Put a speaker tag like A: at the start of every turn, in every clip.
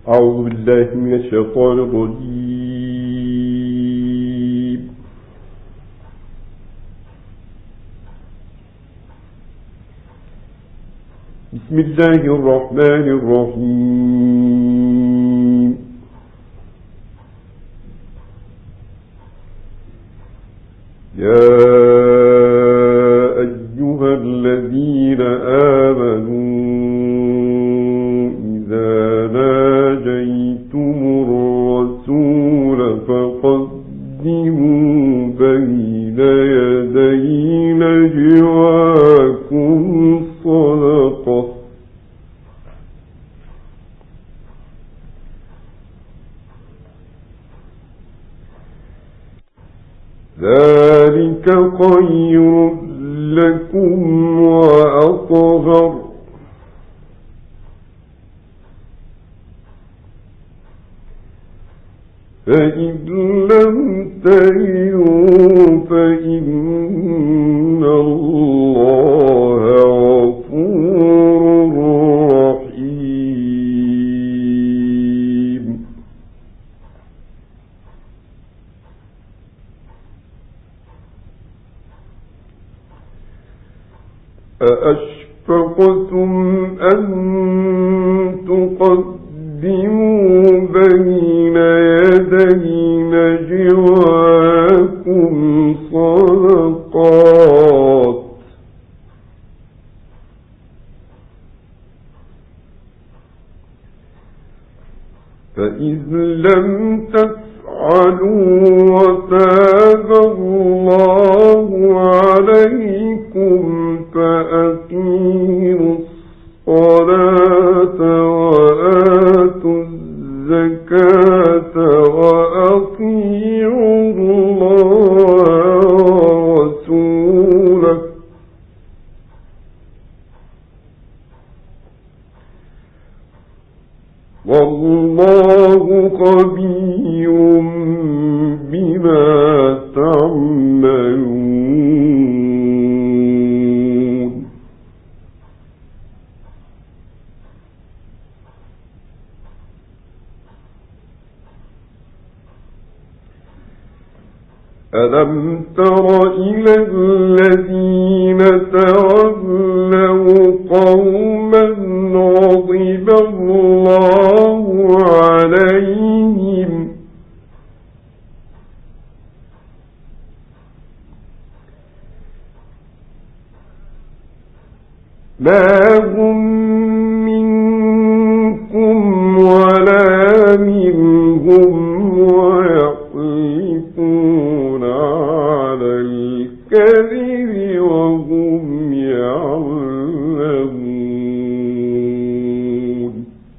A: أعوذ بالله من الشيطان الرجيم. بسم الله الرحمن الرحيم. يا أيها الذين آمنوا إذا ناجيتم الرسول فقدموا بين يدي نجواكم صدقة ذلك خير لكم وأطهر فإن لم تجدوا فإن الله غفور رحيم. أأشفقتم أن تقدموا بين يدي نجواكم صدقات فإذ لم تفعلوا وتاب الله عليكم فأقيموا الصلاة وآتوا الزكاة وأطيعوا الله ورسوله والله خبير بما تعملون. ألم تر إلى الذين تولوا قوما غضب الله عليهم ما هم منكم ولا منهم ويحلفون على الكذب وهم يعلمون.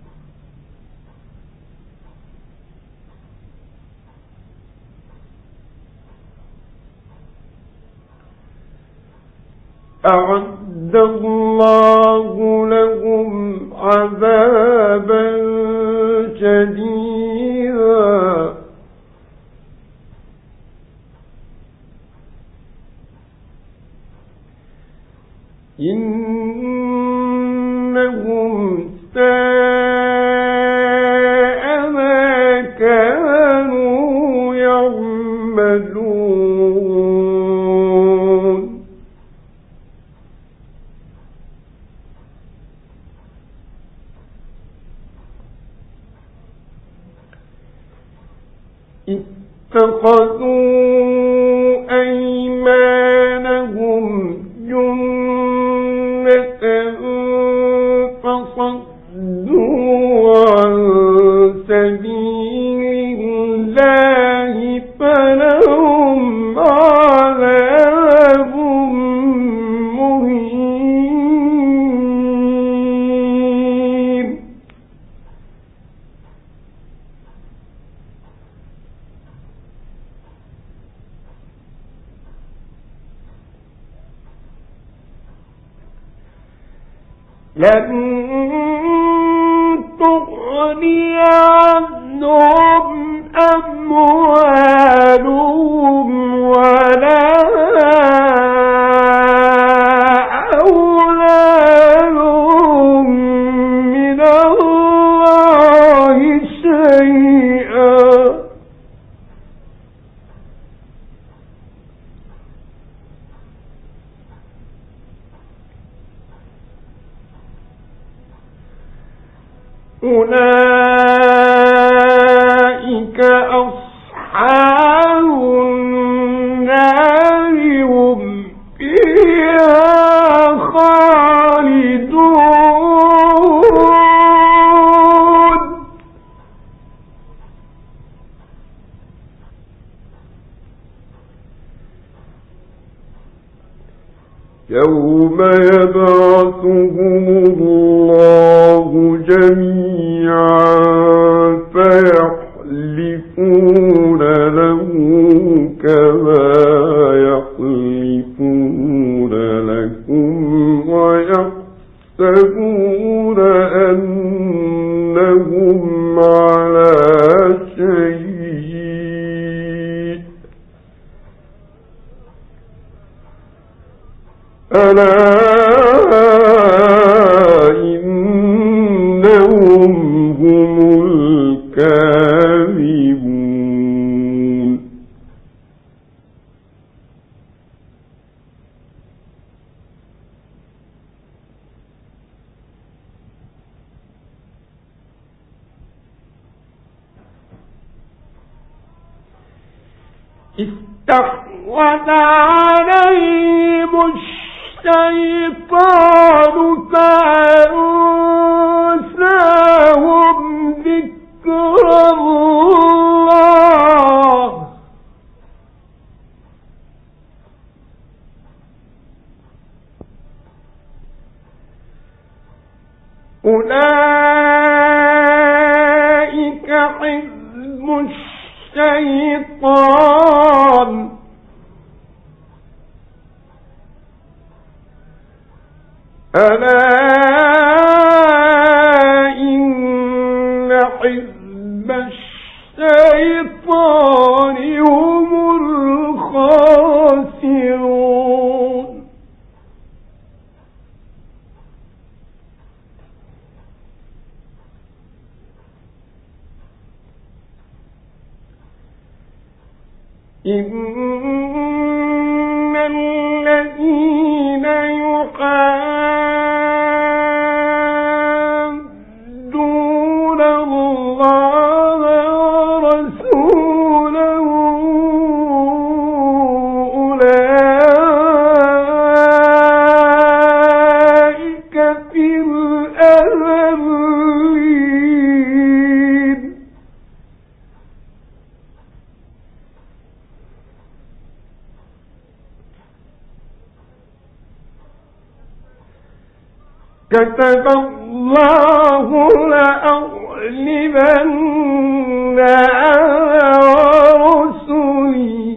A: أعد الله لهم عذابا شديدا إنهم ساء ما كانوا يعملون. اتخذوا أيمانهم جنة فصدوا عن سبيل الله فلهم عذاب مهين. لن تغني عنهم أموالهم ولا أولادهم من الله أولئك أصحاب النار هم فيها خالدون يوم يبعثهم الله جميعا فيحلفون له كما يحلفون لكم ويحسبون أنهم على شيء ألا إنهم هم الكاذبون استحوذ عليهم الشيطان فأنساهم ذكر الله أولئك حزب الشيطان ألا إن حزب الشيطان هم الخاسرون إن الذين يحادون الله ورسوله أولئك في الأذلين كتب الله لأغلبن أنا ورسلي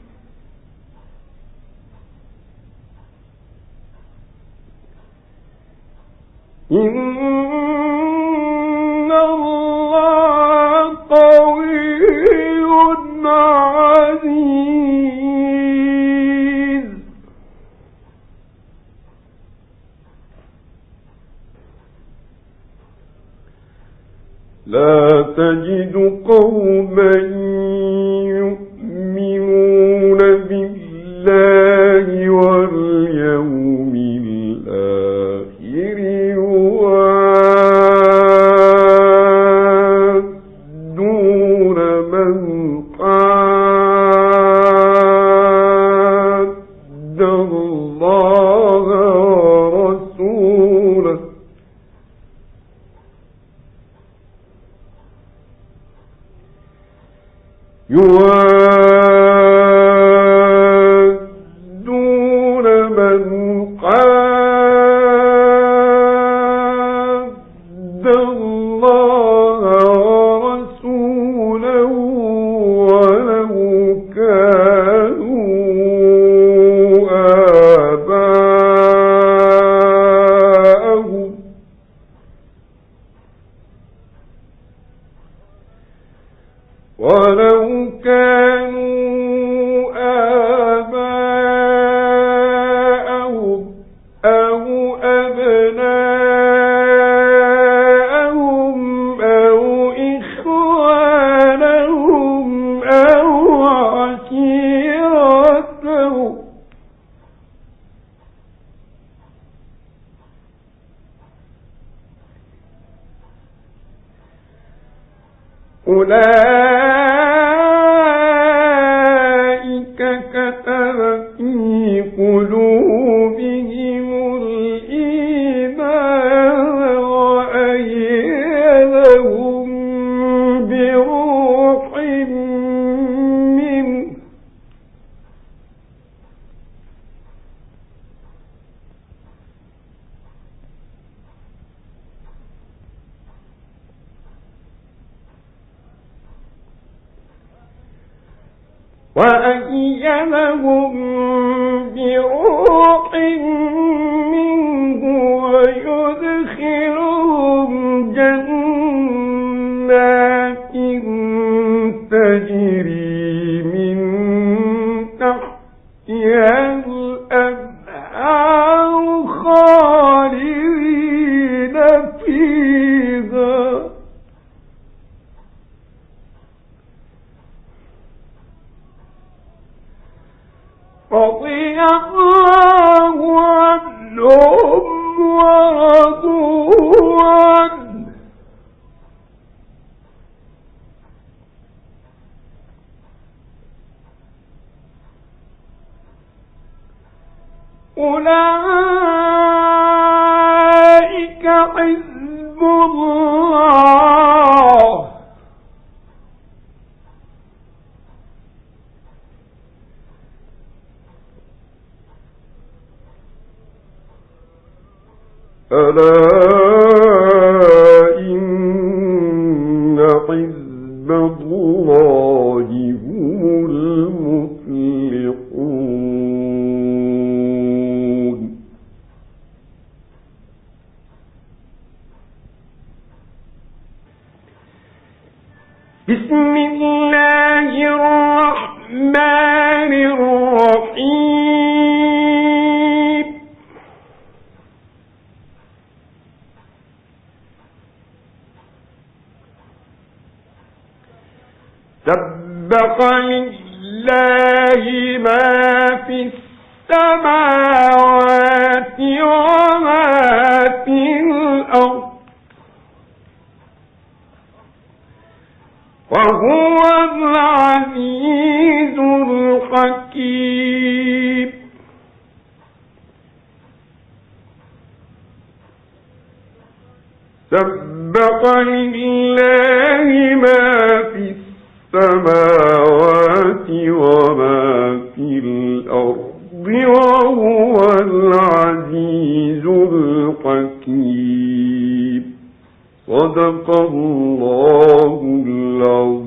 A: إن الله قوي عزيز لا تجد قوما يؤمنون بالله واليوم الآخر يوادون من حاد الله ورسوله يوادون من حاد الله ورسوله ولو كانوا آباءهم أو أبناءهم أو إخوانهم أو عشيرتهم أولئك كتب في قلوبهم الإيمان وأيدهم بروح منه ويدخلهم جنات تجري من تحتها الأنهار خالدين فيها رضي الله عنهم ورضوا عنه أولئك حزب الله ألا إن حزب الله هم المفلحون بسم الله الرحمن الرحيم سبح لله ما في السماوات وما في الأرض وهو العزيز الحكيم سبح لله ما في السماوات وما في الأرض وهو العزيز الحكيم صدق الله العظيم